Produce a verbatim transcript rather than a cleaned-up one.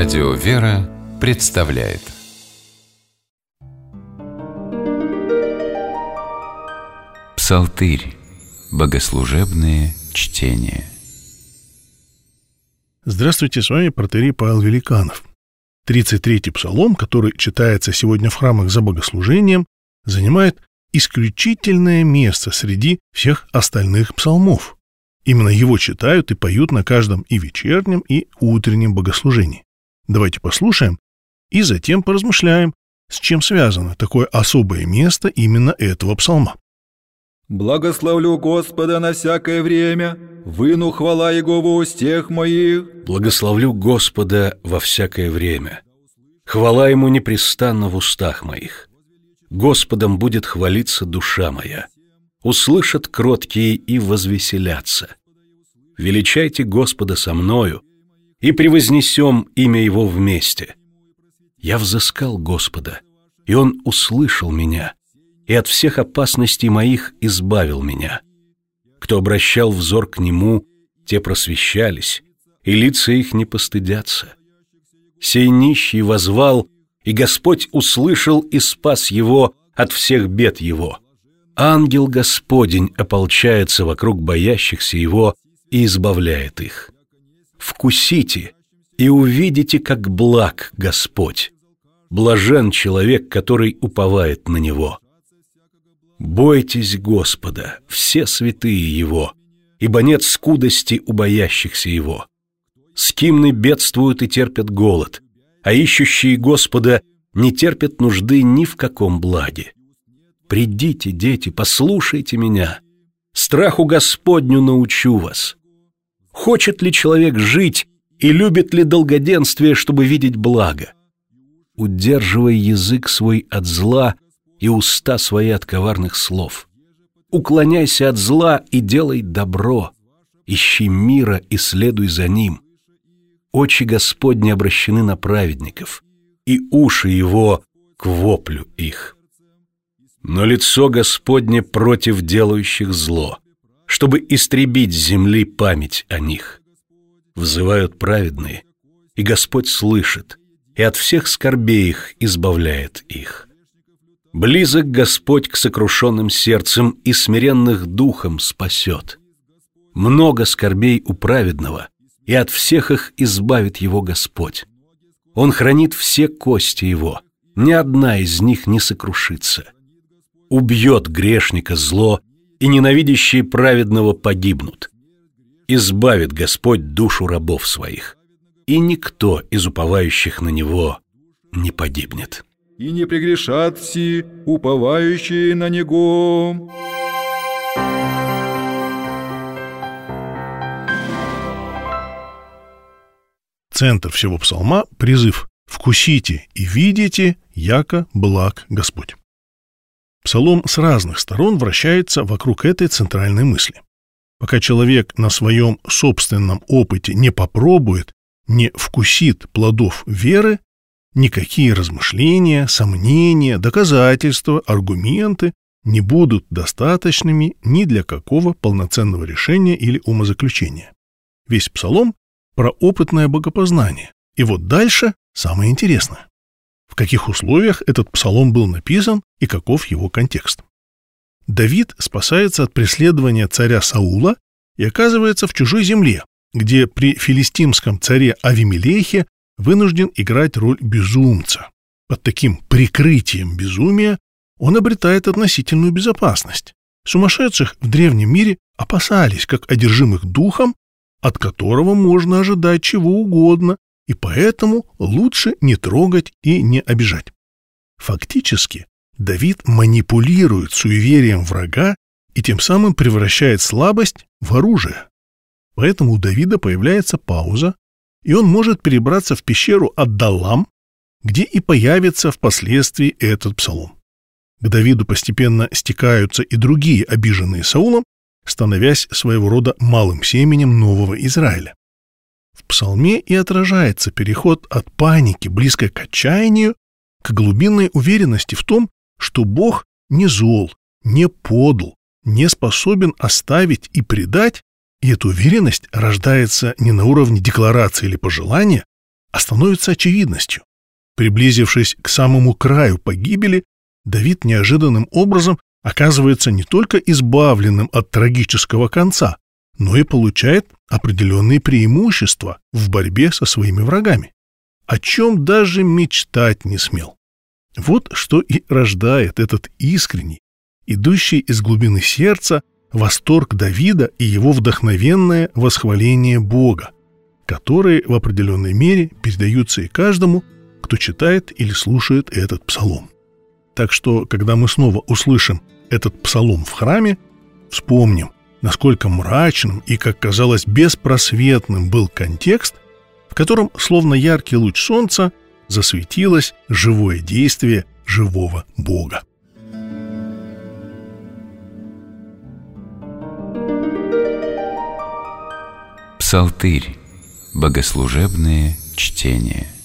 Радио «Вера» представляет Псалтырь. Богослужебные чтения. Здравствуйте, с вами протоиерей Павел Великанов. тридцать третий псалом, который читается сегодня в храмах за богослужением, занимает исключительное место среди всех остальных псалмов. Именно его читают и поют на каждом и вечернем, и утреннем богослужении. Давайте послушаем и затем поразмышляем, с чем связано такое особое место именно этого псалма. «Благословлю Господа на всякое время, выну хвала Его в устех моих». Благословлю Господа во всякое время. Хвала Ему непрестанно в устах моих. Господом будет хвалиться душа моя. Услышат кроткие и возвеселятся. Величайте Господа со мною, и превознесем имя Его вместе. Я взыскал Господа, и Он услышал меня, и от всех опасностей моих избавил меня. Кто обращал взор к Нему, те просвещались, и лица их не постыдятся. Сей нищий воззвал, и Господь услышал и спас его от всех бед его. Ангел Господень ополчается вокруг боящихся Его и избавляет их. Вкусите и увидите, как благ Господь. Блажен человек, который уповает на Него. Бойтесь Господа, все святые Его, ибо нет скудости у боящихся Его. Скимны бедствуют и терпят голод, а ищущие Господа не терпят нужды ни в каком благе. Придите, дети, послушайте меня. Страху Господню научу вас. Хочет ли человек жить и любит ли долгоденствие, чтобы видеть благо? Удерживай язык свой от зла и уста свои от коварных слов. Уклоняйся от зла и делай добро. Ищи мира и следуй за ним. Очи Господни обращены на праведников, и уши Его к воплю их. Но лицо Господне против делающих зло, чтобы истребить с земли память о них. Взывают праведные, и Господь слышит, и от всех скорбей их избавляет их. Близок Господь к сокрушенным сердцем и смиренных духом спасет. Много скорбей у праведного, и от всех их избавит его Господь. Он хранит все кости его, ни одна из них не сокрушится. Убьет грешника зло, и ненавидящие праведного погибнут. Избавит Господь душу рабов своих, и никто из уповающих на Него не погибнет. И не прегрешат все, уповающие на Него. Центр всего псалма – призыв «Вкусите и видите, яко благ Господь». Псалом с разных сторон вращается вокруг этой центральной мысли. Пока человек на своем собственном опыте не попробует, не вкусит плодов веры, никакие размышления, сомнения, доказательства, аргументы не будут достаточными ни для какого полноценного решения или умозаключения. Весь псалом про опытное богопознание. И вот дальше самое интересное. В каких условиях этот псалом был написан и каков его контекст. Давид спасается от преследования царя Саула и оказывается в чужой земле, где при филистимском царе Авимелехе вынужден играть роль безумца. Под таким прикрытием безумия он обретает относительную безопасность. Сумасшедших в древнем мире опасались как одержимых духом, от которого можно ожидать чего угодно, и поэтому лучше не трогать и не обижать. Фактически, Давид манипулирует суеверием врага и тем самым превращает слабость в оружие. Поэтому у Давида появляется пауза, и он может перебраться в пещеру Аддалам, где и появится впоследствии этот псалом. К Давиду постепенно стекаются и другие обиженные Саулом, становясь своего рода малым семенем нового Израиля. В псалме и отражается переход от паники, близкой к отчаянию, к глубинной уверенности в том, что Бог не зол, не подл, не способен оставить и предать, и эта уверенность рождается не на уровне декларации или пожелания, а становится очевидностью. Приблизившись к самому краю погибели, Давид неожиданным образом оказывается не только избавленным от трагического конца, но и получает определенные преимущества в борьбе со своими врагами, о чем даже мечтать не смел. Вот что и рождает этот искренний, идущий из глубины сердца, восторг Давида и его вдохновенное восхваление Бога, которые в определенной мере передаются и каждому, кто читает или слушает этот псалом. Так что, когда мы снова услышим этот псалом в храме, вспомним, насколько мрачным и, как казалось, беспросветным был контекст, в котором, словно яркий луч солнца, засветилось живое действие живого Бога. Псалтырь. Богослужебные чтения.